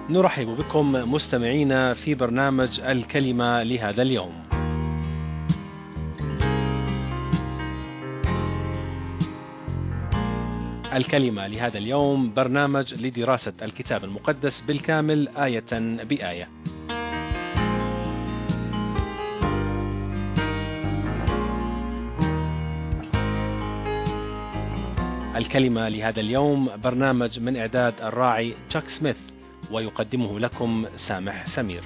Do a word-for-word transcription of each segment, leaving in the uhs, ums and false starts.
نرحب بكم مستمعينا في برنامج الكلمة لهذا اليوم. الكلمة لهذا اليوم برنامج لدراسة الكتاب المقدس بالكامل آية بآية. الكلمة لهذا اليوم برنامج من إعداد الراعي تشاك سميث، ويقدمه لكم سامح سمير.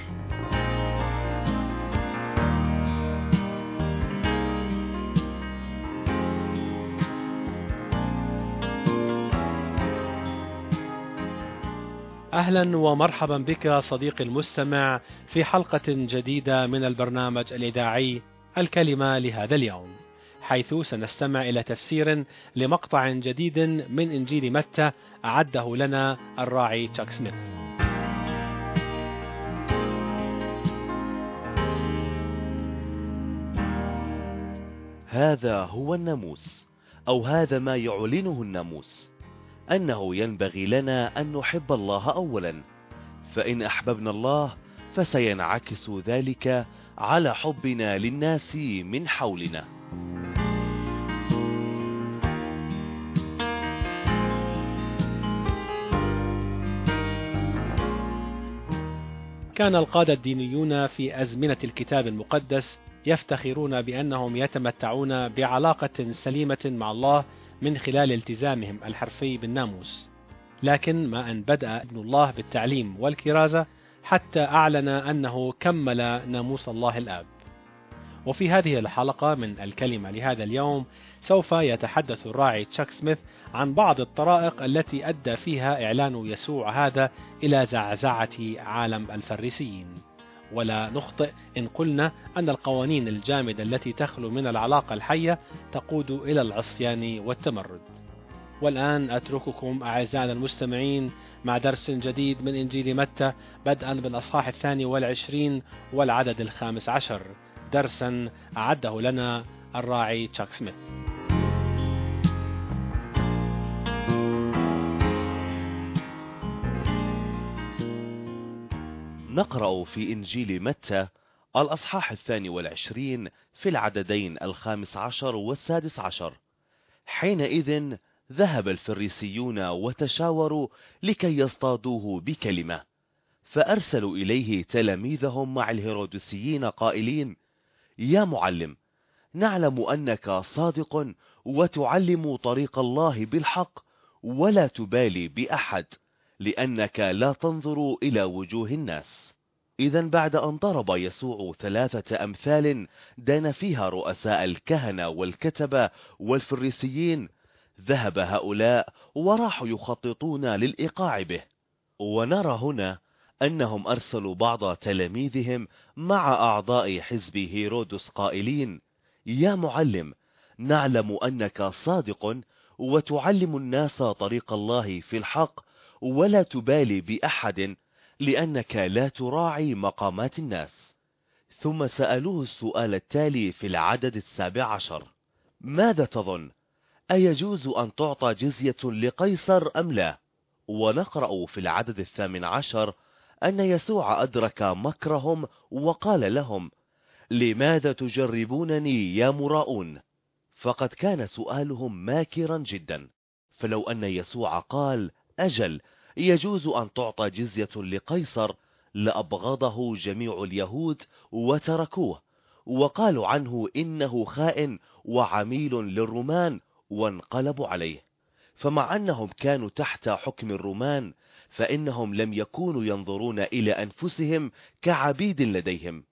أهلا ومرحبا بك صديقي المستمع في حلقة جديدة من البرنامج الإذاعي الكلمة لهذا اليوم، حيث سنستمع إلى تفسير لمقطع جديد من إنجيل متى أعده لنا الراعي تشاك سميث. هذا هو الناموس، أو هذا ما يعلنه الناموس، أنه ينبغي لنا أن نحب الله أولا، فإن أحببنا الله فسينعكس ذلك على حبنا للناس من حولنا. كان القادة الدينيون في أزمنة الكتاب المقدس يفتخرون بأنهم يتمتعون بعلاقة سليمة مع الله من خلال التزامهم الحرفي بالناموس، لكن ما أن بدأ ابن الله بالتعليم والكرازة حتى أعلن أنه كمل ناموس الله الآب. وفي هذه الحلقة من الكلمة لهذا اليوم سوف يتحدث الراعي تشاك سميث عن بعض الطرائق التي أدى فيها إعلان يسوع هذا إلى زعزعة عالم الفريسيين. ولا نخطئ إن قلنا أن القوانين الجامدة التي تخلو من العلاقة الحية تقود إلى العصيان والتمرد. والآن أترككم أعزائنا المستمعين مع درس جديد من إنجيل متى، بدءا بالأصحاح الثاني والعشرين والعدد الخامس عشر، درسا أعده لنا الراعي تشاك سميث. نقرأ في إنجيل متى الأصحاح الثاني والعشرين في العددين الخامس عشر والسادس عشر. حينئذ ذهب الفريسيون وتشاوروا لكي يصطادوه بكلمة، فأرسلوا إليه تلاميذهم مع الهيروديسيين قائلين: يا معلم، نعلم أنك صادق وتعلم طريق الله بالحق، ولا تبالي بأحد، لأنك لا تنظر إلى وجوه الناس. إذن بعد أن ضرب يسوع ثلاثة أمثال دان فيها رؤساء الكهنة والكتبة والفريسيين، ذهب هؤلاء وراحوا يخططون للإيقاع به. ونرى هنا أنهم أرسلوا بعض تلاميذهم مع أعضاء حزب هيرودس قائلين: يا معلم، نعلم أنك صادق وتعلم الناس طريق الله في الحق، ولا تبالي بأحد، لأنك لا تراعي مقامات الناس. ثم سألوه السؤال التالي في العدد السابع عشر: ماذا تظن؟ أيجوز أن تعطى جزية لقيصر أم لا؟ ونقرأ في العدد الثامن عشر أن يسوع أدرك مكرهم وقال لهم: لماذا تجربونني يا مراؤون؟ فقد كان سؤالهم ماكرا جدا، فلو أن يسوع قال: أجل، يجوز أن تعطى جزية لقيصر، لأبغضه جميع اليهود وتركوه، وقالوا عنه إنه خائن وعميل للرومان، وانقلبوا عليه. فمع أنهم كانوا تحت حكم الرومان، فإنهم لم يكونوا ينظرون إلى أنفسهم كعبيد لديهم،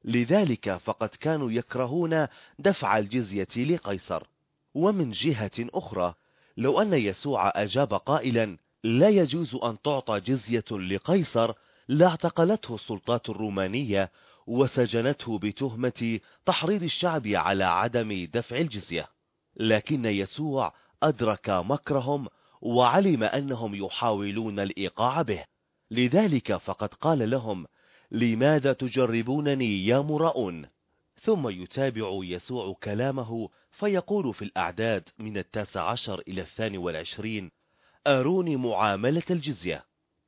لذلك فقد كانوا يكرهون دفع الجزية لقيصر. ومن جهة أخرى، لو أن يسوع أجاب قائلا: لا يجوز أن تعطى جزية لقيصر، لاعتقلته السلطات الرومانية وسجنته بتهمة تحريض الشعب على عدم دفع الجزية. لكن يسوع أدرك مكرهم وعلم أنهم يحاولون الإيقاع به، لذلك فقد قال لهم: لماذا تجربونني يا مراؤون؟ ثم يتابع يسوع كلامه فيقول في الأعداد من التاسع عشر إلى الثاني والعشرين: أروني معاملة الجزية.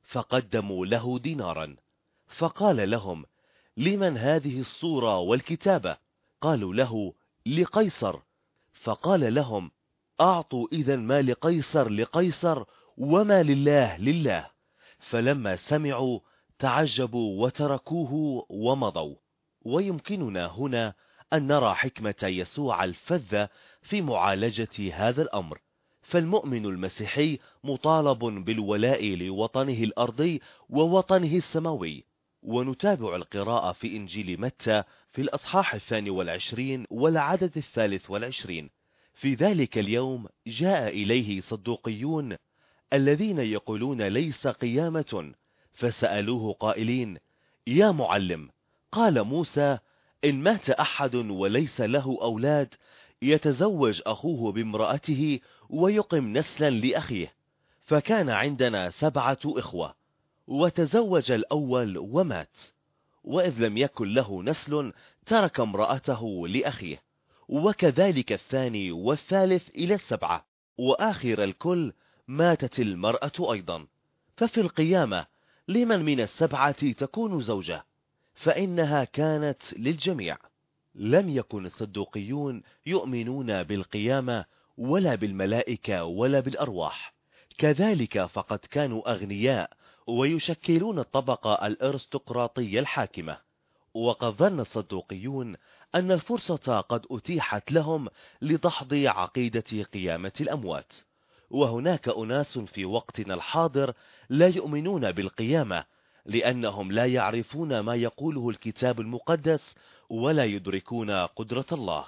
فقدموا له دينارا. فقال لهم: لمن هذه الصورة والكتابة؟ قالوا له: لقيصر. فقال لهم: أعطوا إذن ما لقيصر لقيصر، وما لله لله. فلما سمعوا تعجبوا وتركوه ومضوا. ويمكننا هنا أن نرى حكمة يسوع الفذة في معالجة هذا الأمر. فالمؤمن المسيحي مطالب بالولاء لوطنه الأرضي ووطنه السماوي. ونتابع القراءة في إنجيل متى في الأصحاح الثاني والعشرين والعدد الثالث والعشرين. في ذلك اليوم جاء إليه صدوقيون الذين يقولون ليس قيامة، فسألوه قائلين: يا معلم، قال موسى: إن مات أحد وليس له أولاد يتزوج أخوه بامرأته ويقم نسلا لأخيه. فكان عندنا سبعة إخوة، وتزوج الأول ومات، وإذ لم يكن له نسل ترك امرأته لأخيه، وكذلك الثاني والثالث إلى السبعة، وآخر الكل ماتت المرأة أيضا. ففي القيامة لمن من السبعة تكون زوجة؟ فإنها كانت للجميع. لم يكن الصدوقيون يؤمنون بالقيامة ولا بالملائكة ولا بالأرواح. كذلك فقد كانوا أغنياء ويشكلون الطبقة الأرستقراطية الحاكمة. وقد ظن الصدوقيون أن الفرصة قد أتيحت لهم لدحض عقيدة قيامة الأموات. وهناك أناس في وقتنا الحاضر لا يؤمنون بالقيامة، لأنهم لا يعرفون ما يقوله الكتاب المقدس ولا يدركون قدرة الله.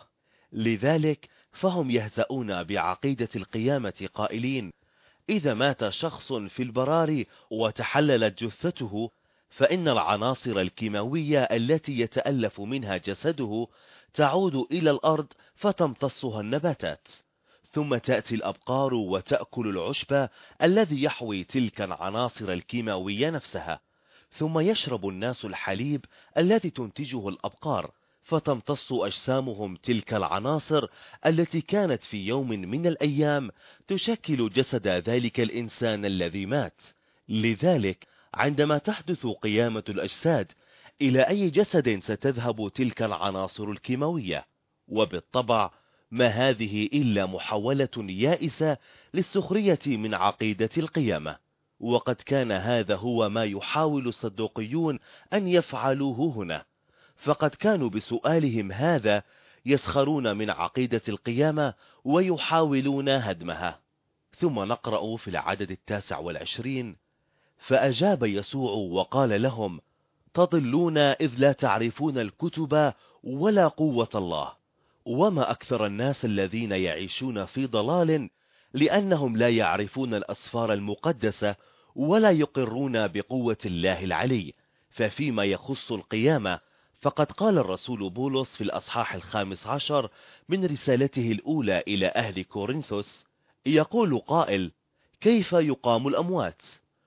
لذلك فهم يهزؤون بعقيدة القيامة قائلين: إذا مات شخص في البراري وتحللت جثته، فإن العناصر الكيماوية التي يتألف منها جسده تعود إلى الأرض فتمتصها النباتات، ثم تأتي الأبقار وتأكل العشب الذي يحوي تلك العناصر الكيماوية نفسها، ثم يشرب الناس الحليب الذي تنتجه الأبقار، فتمتص أجسامهم تلك العناصر التي كانت في يوم من الأيام تشكل جسد ذلك الإنسان الذي مات. لذلك عندما تحدث قيامة الأجساد، إلى أي جسد ستذهب تلك العناصر الكيماوية؟ وبالطبع ما هذه إلا محاولة يائسة للسخرية من عقيدة القيامة. وقد كان هذا هو ما يحاول الصدوقيون أن يفعلوه هنا، فقد كانوا بسؤالهم هذا يسخرون من عقيدة القيامة ويحاولون هدمها. ثم نقرأ في العدد التاسع والعشرين: فأجاب يسوع وقال لهم: تضلون إذ لا تعرفون الكتب ولا قوة الله. وما أكثر الناس الذين يعيشون في ضلال، لأنهم لا يعرفون الأسفار المقدسة ولا يقرون بقوة الله العلي. ففيما يخص القيامة، فقد قال الرسول بولس في الأصحاح الخامس عشر من رسالته الأولى إلى أهل كورنثوس، يقول قائل: كيف يقام الأموات؟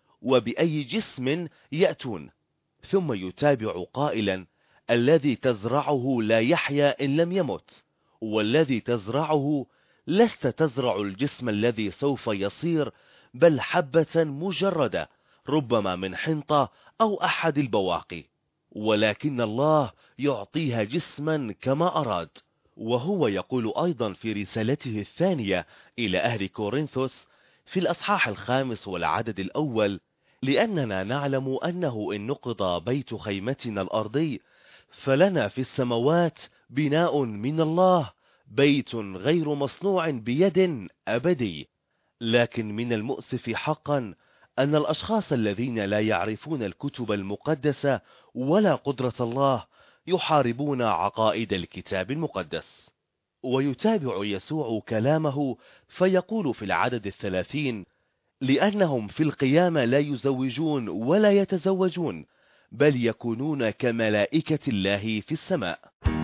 وبأي جسم يأتون؟ ثم يتابع قائلا: الذي تزرعه لا يحيا إن لم يمت، والذي تزرعه لست تزرع الجسم الذي سوف يصير، بل حبة مجردة ربما من حنطة أو أحد البواقي، ولكن الله يعطيها جسما كما أراد. وهو يقول أيضا في رسالته الثانية إلى أهل كورنثوس في الأصحاح الخامس والعدد الأول: لأننا نعلم أنه إن نقض بيت خيمتنا الأرضي، فلنا في السماوات بناء من الله، بيت غير مصنوع بيد أبدي. لكن من المؤسف حقا أن الأشخاص الذين لا يعرفون الكتب المقدسة ولا قدرة الله يحاربون عقائد الكتاب المقدس. ويتابع يسوع كلامه فيقول في العدد الثلاثين: لأنهم في القيامة لا يزوجون ولا يتزوجون، بل يكونون كملائكة الله في السماء.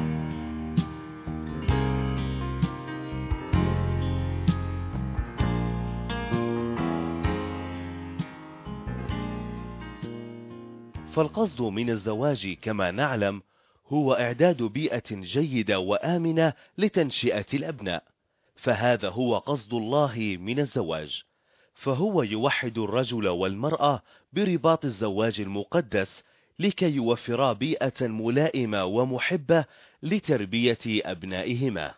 فالقصد من الزواج كما نعلم هو إعداد بيئة جيدة وآمنة لتنشئة الأبناء، فهذا هو قصد الله من الزواج. فهو يوحد الرجل والمرأة برباط الزواج المقدس لكي يوفرا بيئة ملائمة ومحبة لتربية أبنائهما.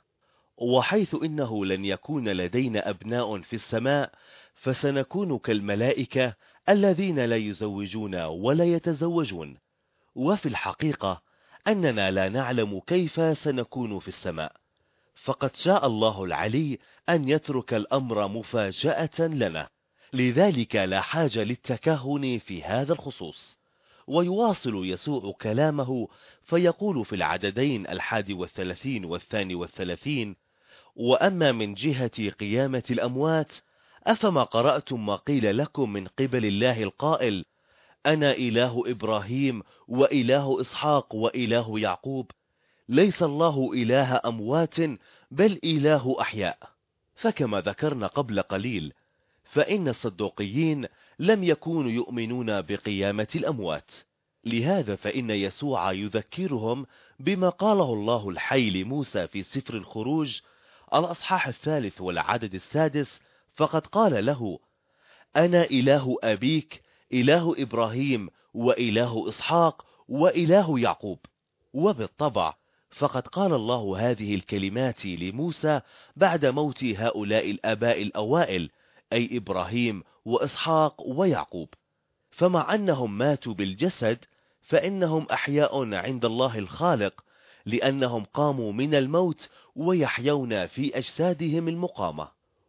وحيث إنه لن يكون لدينا أبناء في السماء، فسنكون كالملائكة الذين لا يزوجون ولا يتزوجون. وفي الحقيقة أننا لا نعلم كيف سنكون في السماء، فقد شاء الله العلي أن يترك الأمر مفاجأة لنا، لذلك لا حاجة للتكهن في هذا الخصوص. ويواصل يسوع كلامه فيقول في العددين الحادي والثلاثين والثاني والثلاثين: وأما من جهة قيامة الأموات أفما قرأتم ما قيل لكم من قبل الله القائل: أنا إله إبراهيم وإله إسحاق وإله يعقوب؟ ليس الله إله أموات بل إله أحياء. فكما ذكرنا قبل قليل، فإن الصدوقيين لم يكونوا يؤمنون بقيامة الأموات، لهذا فإن يسوع يذكرهم بما قاله الله الحي لموسى في سفر الخروج الأصحاح الثالث والعدد السادس، فقد قال له: أنا إله أبيك إله إبراهيم وإله إسحاق وإله يعقوب. وبالطبع فقد قال الله هذه الكلمات لموسى بعد موت هؤلاء الآباء الأوائل، أي إبراهيم وإسحاق ويعقوب. فمع أنهم ماتوا بالجسد، فإنهم أحياء عند الله الخالق، لأنهم قاموا من الموت ويحيون في أجسادهم المقامة.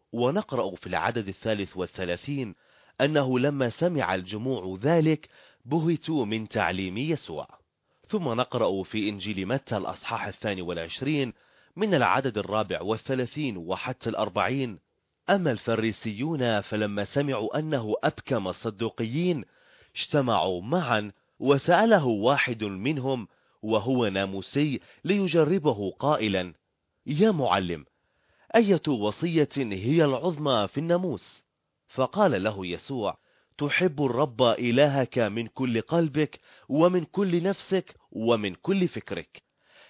ونقرأ في العدد الثالث والثلاثين أنه لما سمع الجموع ذلك بهتوا من تعليم يسوع. ثم نقرأ في إنجيل متى الأصحاح الثاني والعشرين من العدد الرابع والثلاثين وحتى الأربعين: أما الفريسيون فلما سمعوا أنه أبكم الصدوقيين اجتمعوا معا، وسأله واحد منهم وهو ناموسي ليجربه قائلا: يا معلم، أية وصية هي العظمى في الناموس؟ فقال له يسوع: تحب الرب إلهك من كل قلبك ومن كل نفسك ومن كل فكرك.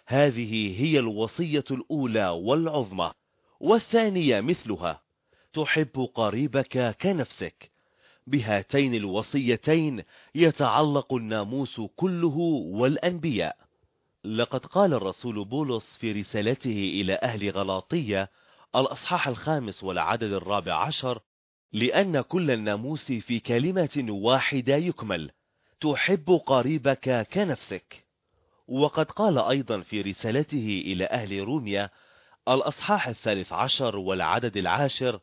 هذه هي الوصية الأولى والعظمى، والثانية مثلها: تحب قريبك كنفسك. بهاتين الوصيتين يتعلق الناموس كله والأنبياء. لقد قال الرسول بولس في رسالته إلى أهل غلاطية الأصحاح الخامس والعدد الرابع عشر: لأن كل الناموس في كلمة واحدة يكمل: تحب قريبك كنفسك. وقد قال أيضا في رسالته إلى أهل روميا الأصحاح الثالث عشر والعدد العاشر: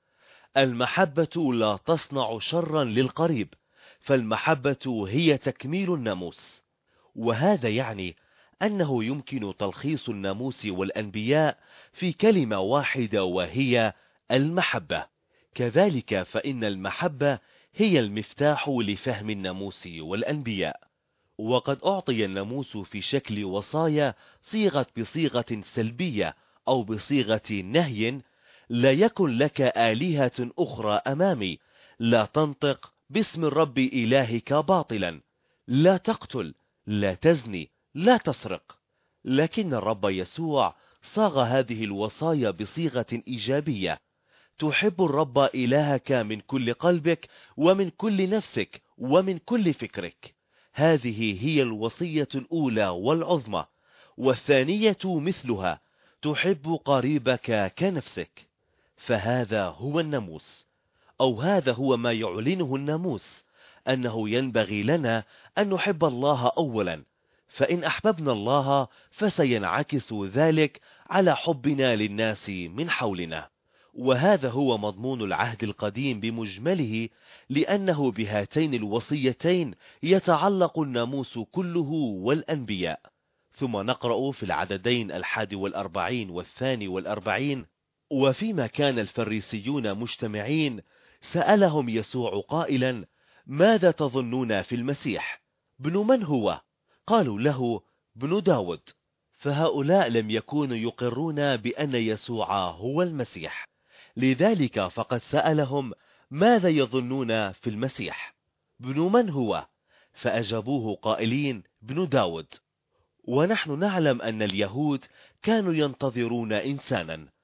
المحبة لا تصنع شرا للقريب، فالمحبة هي تكميل الناموس. وهذا يعني أنه يمكن تلخيص الناموس والأنبياء في كلمة واحدة، وهي المحبة. كذلك فإن المحبة هي المفتاح لفهم الناموس والأنبياء. وقد أعطي الناموس في شكل وصايا صيغت بصيغة سلبية أو بصيغة نهي: لا يكن لك آلهة أخرى أمامي، لا تنطق باسم الرب إلهك باطلا، لا تقتل، لا تزني، لا تسرق. لكن الرب يسوع صاغ هذه الوصايا بصيغة إيجابية: تحب الرب إلهك من كل قلبك ومن كل نفسك ومن كل فكرك. هذه هي الوصية الأولى والعظمى، والثانية مثلها: تحب قريبك كنفسك. فهذا هو الناموس، أو هذا هو ما يعلنه الناموس، أنه ينبغي لنا أن نحب الله أولا، فإن أحببنا الله فسينعكس ذلك على حبنا للناس من حولنا. وهذا هو مضمون العهد القديم بمجمله، لأنه بهاتين الوصيتين يتعلق الناموس كله والأنبياء. ثم نقرأ في العددين الحادي والأربعين والثاني والأربعين: وفيما كان الفريسيون مجتمعين سألهم يسوع قائلا: ماذا تظنون في المسيح؟ ابن من هو؟ قالوا له: ابن داود. فهؤلاء لم يكونوا يقرون بأن يسوع هو المسيح، لذلك فقد سألهم: ماذا يظنون في المسيح؟ ابن من هو؟ فأجابوه قائلين: ابن داود. ونحن نعلم أن اليهود كانوا ينتظرون إنسانا،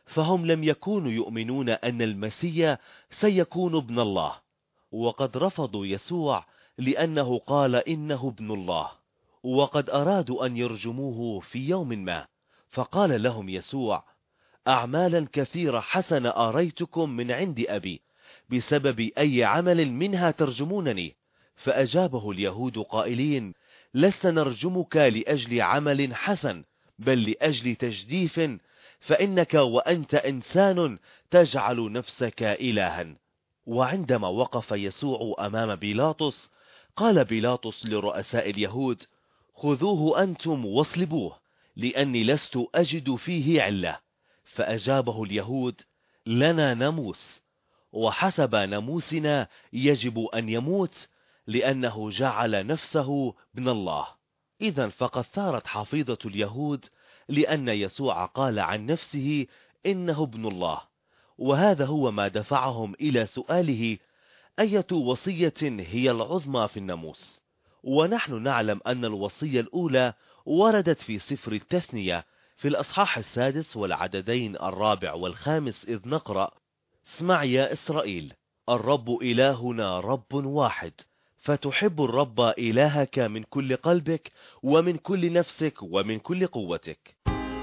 فهم لم يكونوا يؤمنون أن المسيح سيكون ابن الله، وقد رفضوا يسوع لأنه قال إنه ابن الله، وقد أرادوا أن يرجموه في يوم ما، فقال لهم يسوع: أعمالا كثيرة حسنة أريتكم من عند أبي، بسبب أي عمل منها ترجمونني؟ فأجابه اليهود قائلين: لست نرجمك لأجل عمل حسن، بل لأجل تجديف، فإنك وأنت إنسان تجعل نفسك إلها. وعندما وقف يسوع أمام بيلاطس، قال بيلاطس لرؤساء اليهود: خذوه أنتم واصلبوه، لأني لست أجد فيه علة. فأجابه اليهود: لنا ناموس، وحسب ناموسنا يجب أن يموت، لأنه جعل نفسه ابن الله. إذن فقد ثارت حفيظة اليهود لأن يسوع قال عن نفسه إنه ابن الله، وهذا هو ما دفعهم إلى سؤاله: أية وصية هي العظمى في الناموس؟ ونحن نعلم أن الوصية الأولى وردت في سفر التثنية في الأصحاح السادس والعددين الرابع والخامس، إذ نقرأ: اسمع يا إسرائيل، الرب إلهنا رب واحد، فتحب الرب إلهك من كل قلبك ومن كل نفسك ومن كل قوتك.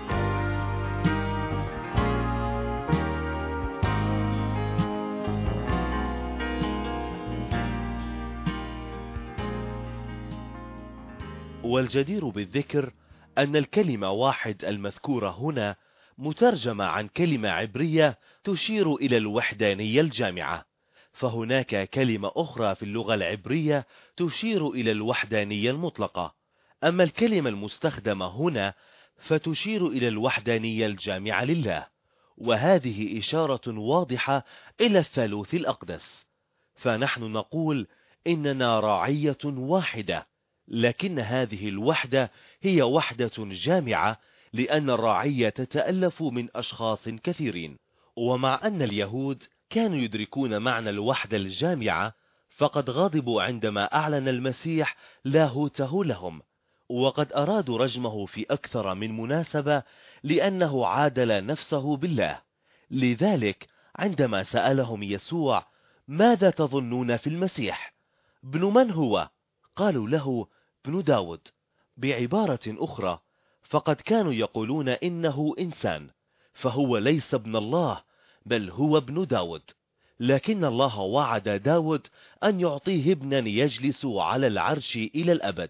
والجدير بالذكر أن الكلمة واحد المذكورة هنا مترجمة عن كلمة عبرية تشير إلى الوحدانية الجامعة، فهناك كلمة أخرى في اللغة العبرية تشير إلى الوحدانية المطلقة، أما الكلمة المستخدمة هنا فتشير إلى الوحدانية الجامعة لله، وهذه إشارة واضحة إلى الثالوث الأقدس. فنحن نقول إننا رعية واحدة، لكن هذه الوحدة هي وحدة جامعة، لأن الرعية تتألف من أشخاص كثيرين. ومع أن اليهود كانوا يدركون معنى الوحدة الجامعة، فقد غضبوا عندما أعلن المسيح لاهوته لهم، وقد أرادوا رجمه في أكثر من مناسبة لأنه عادل نفسه بالله. لذلك عندما سألهم يسوع: ماذا تظنون في المسيح؟ ابن من هو؟ قالوا له: ابن داود. بعبارة أخرى، فقد كانوا يقولون إنه إنسان، فهو ليس ابن الله، بل هو ابن داود. لكن الله وعد داود أن يعطيه ابنا يجلس على العرش إلى الأبد.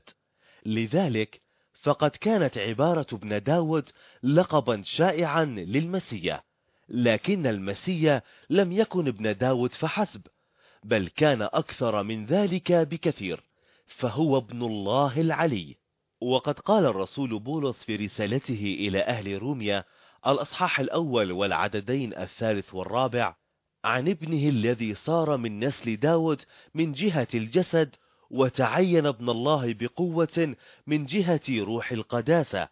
لذلك فقد كانت عبارة ابن داود لقبا شائعا للمسيح، لكن المسيح لم يكن ابن داود فحسب، بل كان أكثر من ذلك بكثير، فهو ابن الله العلي. وقد قال الرسول بولس في رسالته إلى أهل روميا الأصحاح الأول والعددين الثالث والرابع عن ابنه الذي صار من نسل داود من جهة الجسد، وتعين ابن الله بقوة من جهة روح القداسة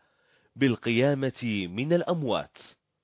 بالقيامة من الأموات.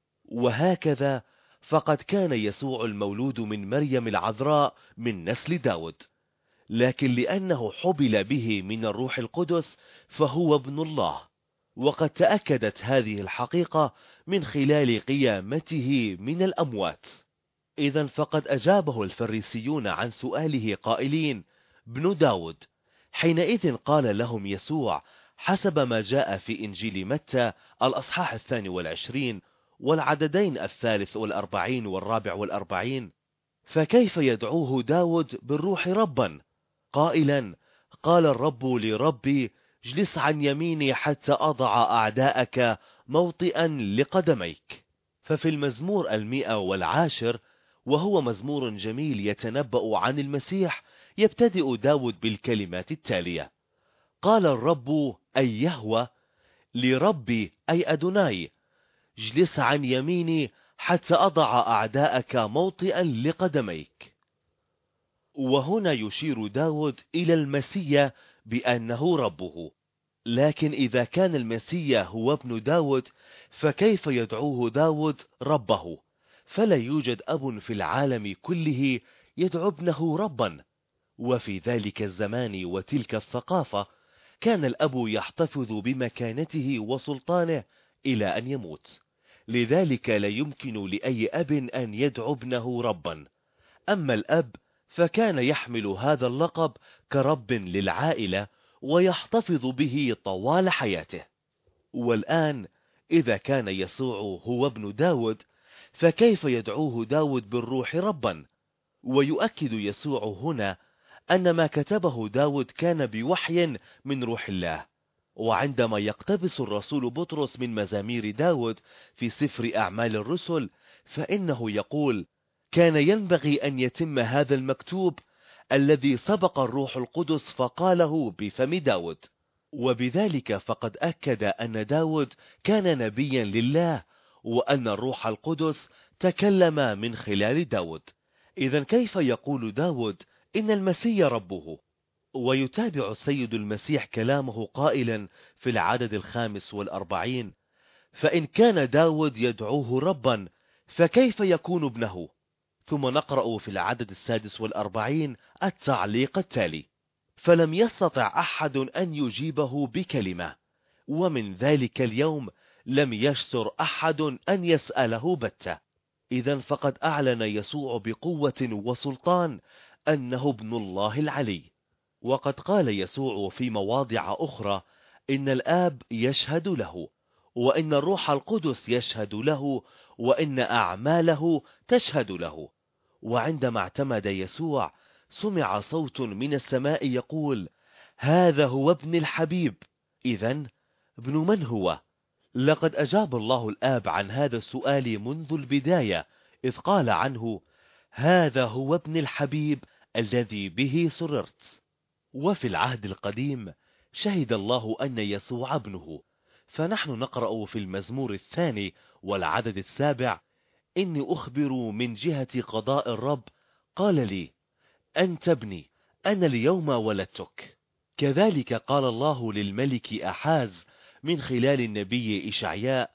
وهكذا فقد كان يسوع المولود من مريم العذراء من نسل داود، لكن لأنه حبل به من الروح القدس فهو ابن الله، وقد تأكدت هذه الحقيقة من خلال قيامته من الأموات. إذن فقد أجابه الفريسيون عن سؤاله قائلين: ابن داود. حينئذ قال لهم يسوع حسب ما جاء في إنجيل متى الأصحاح الثاني والعشرين والعددين الثالث والأربعين والرابع والأربعين: فكيف يدعوه داود بالروح ربا قائلا: قال الرب لربي اجلس عن يميني حتى أضع أعداءك موطئا لقدميك. ففي المزمور المئة والعاشر، وهو مزمور جميل يتنبأ عن المسيح، يبتدئ داود بالكلمات التالية: قال الرب أي يهوى لربي أي أدوناي اجلس عن يميني حتى أضع أعداءك موطئا لقدميك. وهنا يشير داود إلى المسيح بأنه ربه، لكن إذا كان المسيح هو ابن داود فكيف يدعوه داود ربه؟ فلا يوجد أب في العالم كله يدعو ابنه ربا. وفي ذلك الزمان وتلك الثقافة كان الأب يحتفظ بمكانته وسلطانه إلى أن يموت، لذلك لا يمكن لأي أب أن يدعو ابنه ربا. أما الأب فكان يحمل هذا اللقب كرب للعائلة ويحتفظ به طوال حياته. والآن إذا كان يسوع هو ابن داود، فكيف يدعوه داود بالروح ربا؟ ويؤكد يسوع هنا أن ما كتبه داود كان بوحي من روح الله. وعندما يقتبس الرسول بطرس من مزامير داود في سفر أعمال الرسل، فإنه يقول: كان ينبغي أن يتم هذا المكتوب الذي سبق الروح القدس فقاله بفم داود. وبذلك فقد أكد أن داود كان نبيا لله، وأن الروح القدس تكلم من خلال داود. إذن كيف يقول داود إن المسيح ربه؟ ويتابع السيد المسيح كلامه قائلا في العدد الخامس والأربعين: فإن كان داود يدعوه ربا فكيف يكون ابنه؟ ثم نقرأ في العدد السادس والأربعين التعليق التالي: فلم يستطع أحد أن يجيبه بكلمة، ومن ذلك اليوم لم يشتر أحد أن يسأله بتة. إذن فقد أعلن يسوع بقوة وسلطان أنه ابن الله العلي. وقد قال يسوع في مواضع أخرى إن الآب يشهد له، وإن الروح القدس يشهد له، وإن أعماله تشهد له. وعندما اعتمد يسوع سمع صوت من السماء يقول: هذا هو ابن الحبيب. إذن ابن من هو؟ لقد أجاب الله الآب عن هذا السؤال منذ البداية، إذ قال عنه: هذا هو ابن الحبيب الذي به سررت. وفي العهد القديم شهد الله أن يسوع ابنه، فنحن نقرأ في المزمور الثاني والعدد السابع: إني أخبر من جهة قضاء الرب، قال لي: أنت ابني، أنا اليوم ولدتك. كذلك قال الله للملك أحاز من خلال النبي إشعياء: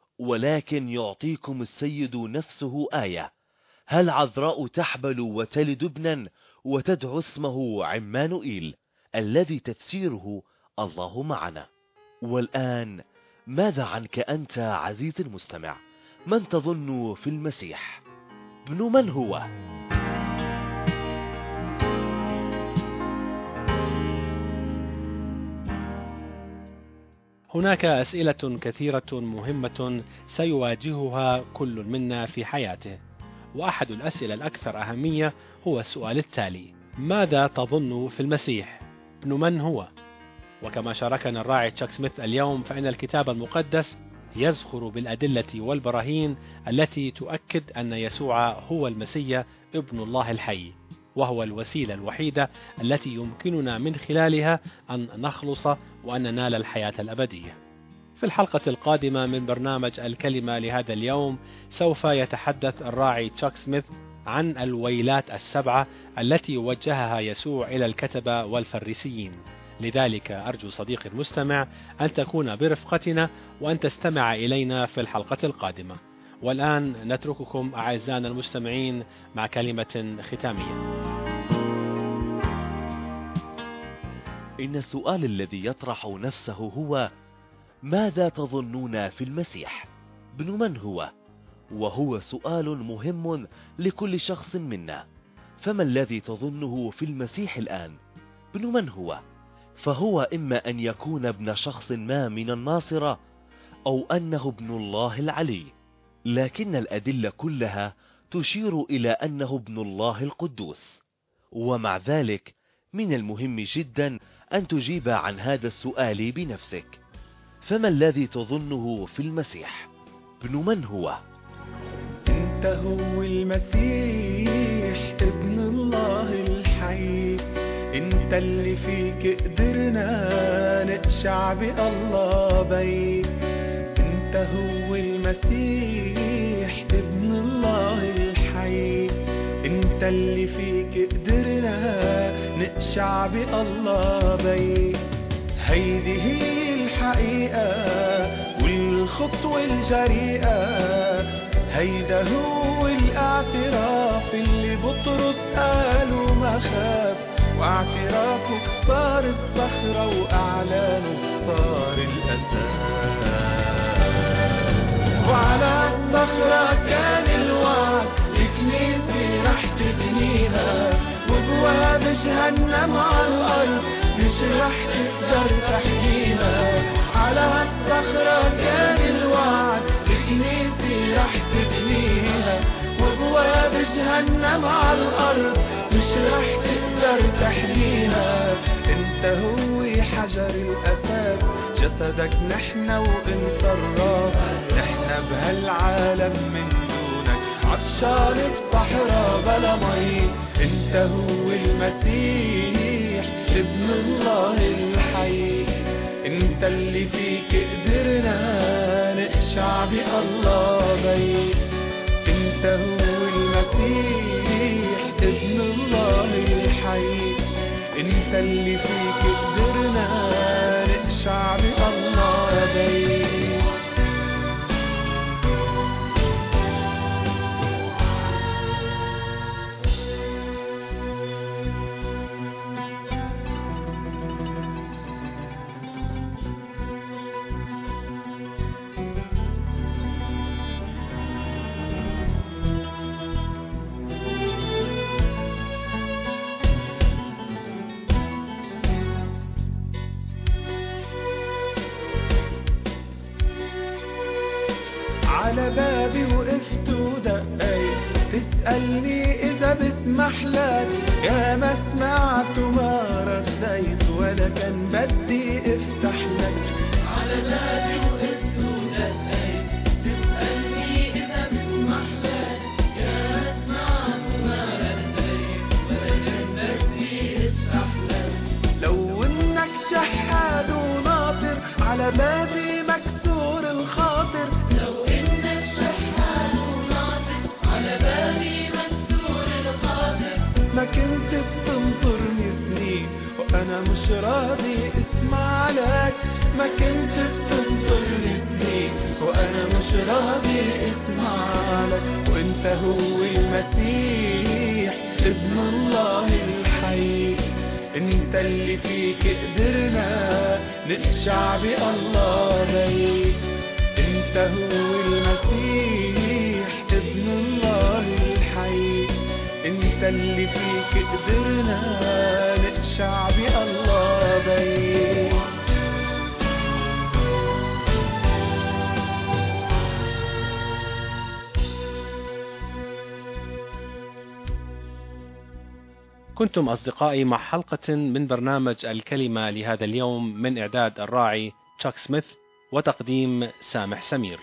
ولكن يعطيكم السيد نفسه آية، هل عذراء تحبل وتلد ابنا وتدعو اسمه عمانوئيل، الذي تفسيره الله معنا. والآن ماذا عنك أنت عزيزي المستمع؟ من تظن في المسيح؟ ابن من هو؟ هناك أسئلة كثيرة مهمة سيواجهها كل منا في حياته، وأحد الأسئلة الأكثر أهمية هو السؤال التالي: ماذا تظن في المسيح؟ ابن من هو؟ وكما شاركنا الراعي تشاك سميث اليوم، فإن الكتاب المقدس يزخر بالأدلة والبراهين التي تؤكد أن يسوع هو المسيح ابن الله الحي، وهو الوسيلة الوحيدة التي يمكننا من خلالها أن نخلص وأن ننال الحياة الأبدية. في الحلقة القادمة من برنامج الكلمة لهذا اليوم سوف يتحدث الراعي تشاك سميث عن الويلات السبعة التي وجهها يسوع إلى الكتبة والفريسيين. لذلك أرجو صديقي المستمع أن تكون برفقتنا وأن تستمع إلينا في الحلقة القادمة. والآن نترككم أعزائنا المستمعين مع كلمة ختامية. إن السؤال الذي يطرح نفسه هو: ماذا تظنون في المسيح؟ ابن من هو؟ وهو سؤال مهم لكل شخص منا. فما الذي تظنه في المسيح الآن؟ ابن من هو؟ فهو إما أن يكون ابن شخص ما من الناصرة، أو أنه ابن الله العلي، لكن الأدلة كلها تشير إلى أنه ابن الله القدوس. ومع ذلك من المهم جدا أن تجيب عن هذا السؤال بنفسك. فما الذي تظنه في المسيح؟ ابن من هو؟ أنت هو المسيح ابن الله الحي، أنت اللي فيك قدرنا نقشع بالله بيك. أنت هو المسيح ابن الله الحي، أنت اللي فيك قدرنا نقشع بالله بيك. هيدي هي الحقيقة والخطوة الجريئة، هيدا هو الاعتراف اللي بطرس قاله ما خاف، واعترافه صار الصخرة واعلانه صار الأساس. وعلى وابواب جهنم على الارض مش رح تقدر تحميها. على هالصخرة كان الوعد الكنيسة رح تبنيها، وابواب جهنم على الارض مش رح تقدر تحميها. انت هو حجر الاساس، جسدك نحن وانت الراس، نحن بهالعالم من دونك عطشان بصحراء بلا مي. انت هو المسيح ابن الله الحي، انت اللي فيك قدرنا نقشع بالله بي. انت هو المسيح ابن الله الحي، انت اللي فيك قدرنا نقشع بالله بي. على بابي وقفت ودقيت تسألني إذا بسمح لك، يا ما سمعت وما رديت ولا كان بدي افتح لك. على بابي وقفت ودقيت تسألني إذا بسمح لك، يا ما سمعت وما رديت ولا كان بدي افتح لك. لو انك شحاد وناطر على بابي مكسور الخاطر، لو انك شحاد وناطر على بابي مكسور الخاطر، ما كنت بتنطرني سنين وانا مش راضي اسمع لك. ما كنت بتنطرني سنين وانا مش راضي اسمع لك. وانت هو المسيح ابن الله الحي، انت اللي فيك قدرنا نقشع بالله بي. انت هو المسيح ابن الله الحي، انت اللي فيك قدرنا نقشع بالله بي. كنتم أصدقائي مع حلقة من برنامج الكلمة لهذا اليوم، من إعداد الراعي تشاك سميث وتقديم سامح سمير.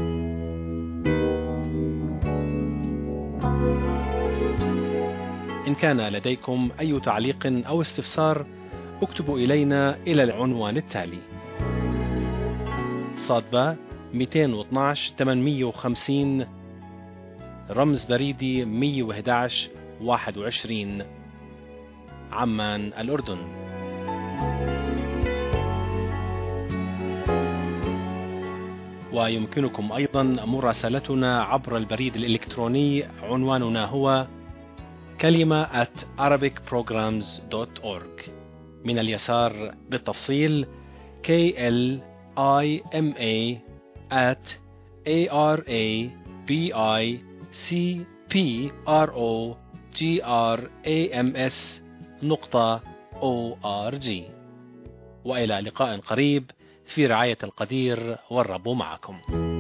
إن كان لديكم أي تعليق أو استفسار اكتبوا إلينا إلى العنوان التالي: صادبة مئتين واثناشر ثمانمئة وخمسين، رمز بريدي مئة وأحد عشر واحد وعشرين، عمان الأردن. ويمكنكم أيضا مراسلتنا عبر البريد الإلكتروني، عنواننا هو كلمة at arabic programs dot org. من اليسار بالتفصيل K L I M A at A R A B I C P R O G R A M S نقطة O R G. وإلى لقاء قريب في رعاية القدير، والرب معكم.